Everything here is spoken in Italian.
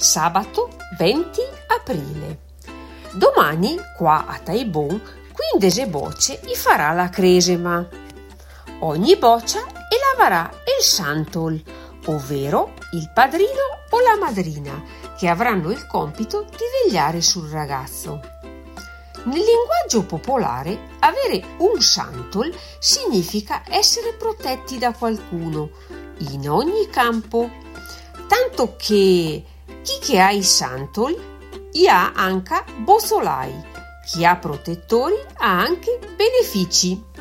sabato 20 aprile. Domani, qua a Taibon, 15 bocce i farà la cresima. Ogni boccia lavarà il santol, ovvero il padrino o la madrina, che avranno il compito di vegliare sul ragazzo. Nel linguaggio popolare, avere un santol significa essere protetti da qualcuno, in ogni campo, tanto che chi che ha i santol, ha anche bozolai, chi ha protettori ha anche benefici.